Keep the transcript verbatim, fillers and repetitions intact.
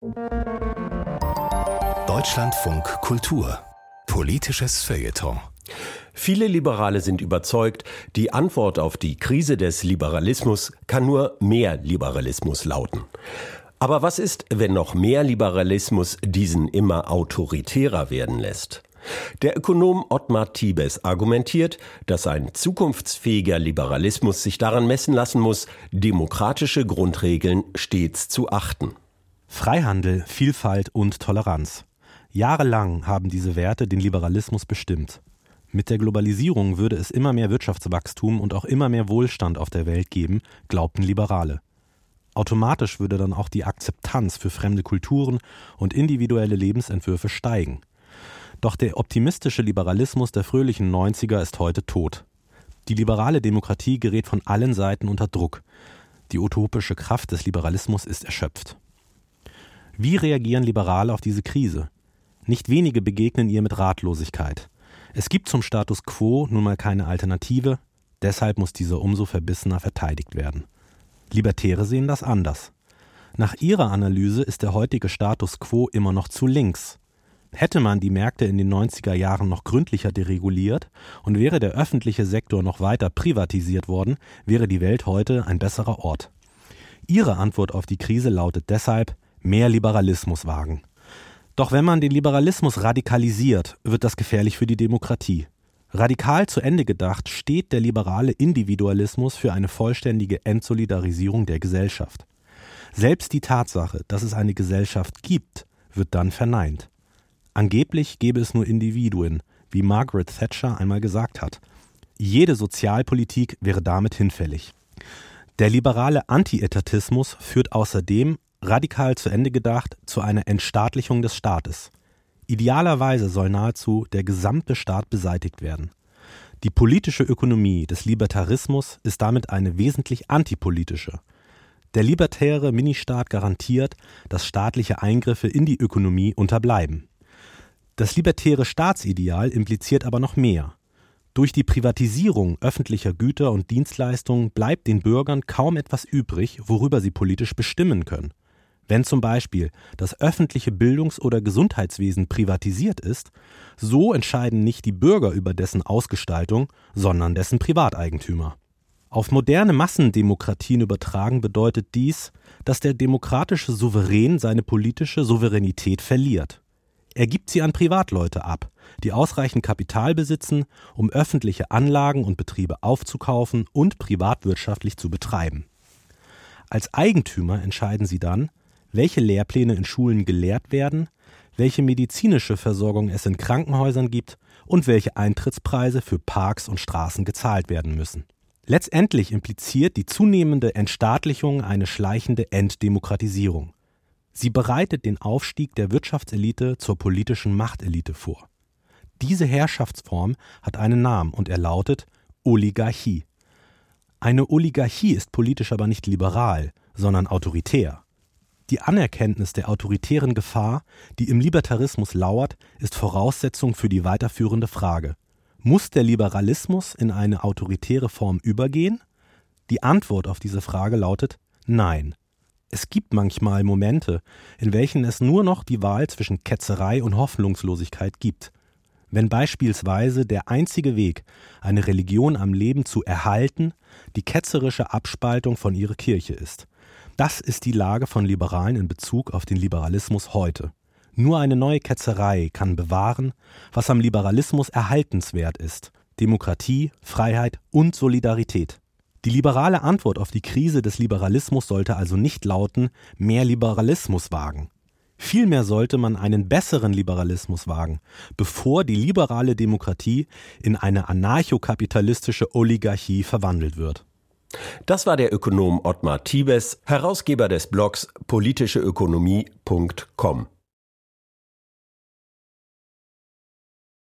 Deutschlandfunk Kultur. Politisches Feuilleton. Viele Liberale sind überzeugt, die Antwort auf die Krise des Liberalismus kann nur mehr Liberalismus lauten. Aber was ist, wenn noch mehr Liberalismus diesen immer autoritärer werden lässt? Der Ökonom Ottmar Tiebes argumentiert, dass ein zukunftsfähiger Liberalismus sich daran messen lassen muss, demokratische Grundregeln stets zu achten. Freihandel, Vielfalt und Toleranz. Jahrelang haben diese Werte den Liberalismus bestimmt. Mit der Globalisierung würde es immer mehr Wirtschaftswachstum und auch immer mehr Wohlstand auf der Welt geben, glaubten Liberale. Automatisch würde dann auch die Akzeptanz für fremde Kulturen und individuelle Lebensentwürfe steigen. Doch der optimistische Liberalismus der fröhlichen neunziger ist heute tot. Die liberale Demokratie gerät von allen Seiten unter Druck. Die utopische Kraft des Liberalismus ist erschöpft. Wie reagieren Liberale auf diese Krise? Nicht wenige begegnen ihr mit Ratlosigkeit. Es gibt zum Status quo nun mal keine Alternative, deshalb muss dieser umso verbissener verteidigt werden. Libertäre sehen das anders. Nach ihrer Analyse ist der heutige Status quo immer noch zu links. Hätte man die Märkte in den neunziger Jahren noch gründlicher dereguliert und wäre der öffentliche Sektor noch weiter privatisiert worden, wäre die Welt heute ein besserer Ort. Ihre Antwort auf die Krise lautet deshalb: mehr Liberalismus wagen. Doch wenn man den Liberalismus radikalisiert, wird das gefährlich für die Demokratie. Radikal zu Ende gedacht steht der liberale Individualismus für eine vollständige Entsolidarisierung der Gesellschaft. Selbst die Tatsache, dass es eine Gesellschaft gibt, wird dann verneint. Angeblich gäbe es nur Individuen, wie Margaret Thatcher einmal gesagt hat. Jede Sozialpolitik wäre damit hinfällig. Der liberale Anti-Etatismus führt außerdem, radikal zu Ende gedacht, zu einer Entstaatlichung des Staates. Idealerweise soll nahezu der gesamte Staat beseitigt werden. Die politische Ökonomie des Libertarismus ist damit eine wesentlich antipolitische. Der libertäre Ministaat garantiert, dass staatliche Eingriffe in die Ökonomie unterbleiben. Das libertäre Staatsideal impliziert aber noch mehr. Durch die Privatisierung öffentlicher Güter und Dienstleistungen bleibt den Bürgern kaum etwas übrig, worüber sie politisch bestimmen können. Wenn zum Beispiel das öffentliche Bildungs- oder Gesundheitswesen privatisiert ist, so entscheiden nicht die Bürger über dessen Ausgestaltung, sondern dessen Privateigentümer. Auf moderne Massendemokratien übertragen bedeutet dies, dass der demokratische Souverän seine politische Souveränität verliert. Er gibt sie an Privatleute ab, die ausreichend Kapital besitzen, um öffentliche Anlagen und Betriebe aufzukaufen und privatwirtschaftlich zu betreiben. Als Eigentümer entscheiden sie dann, welche Lehrpläne in Schulen gelehrt werden, welche medizinische Versorgung es in Krankenhäusern gibt und welche Eintrittspreise für Parks und Straßen gezahlt werden müssen. Letztendlich impliziert die zunehmende Entstaatlichung eine schleichende Entdemokratisierung. Sie bereitet den Aufstieg der Wirtschaftselite zur politischen Machtelite vor. Diese Herrschaftsform hat einen Namen und er lautet Oligarchie. Eine Oligarchie ist politisch aber nicht liberal, sondern autoritär. Die Anerkenntnis der autoritären Gefahr, die im Libertarismus lauert, ist Voraussetzung für die weiterführende Frage: Muss der Liberalismus in eine autoritäre Form übergehen? Die Antwort auf diese Frage lautet Nein. Es gibt manchmal Momente, in welchen es nur noch die Wahl zwischen Ketzerei und Hoffnungslosigkeit gibt. Wenn beispielsweise der einzige Weg, eine Religion am Leben zu erhalten, die ketzerische Abspaltung von ihrer Kirche ist. Das ist die Lage von Liberalen in Bezug auf den Liberalismus heute. Nur eine neue Ketzerei kann bewahren, was am Liberalismus erhaltenswert ist: Demokratie, Freiheit und Solidarität. Die liberale Antwort auf die Krise des Liberalismus sollte also nicht lauten, mehr Liberalismus wagen. Vielmehr sollte man einen besseren Liberalismus wagen, bevor die liberale Demokratie in eine anarchokapitalistische Oligarchie verwandelt wird. Das war der Ökonom Ottmar Tiebes, Herausgeber des Blogs politische ökonomie punkt com.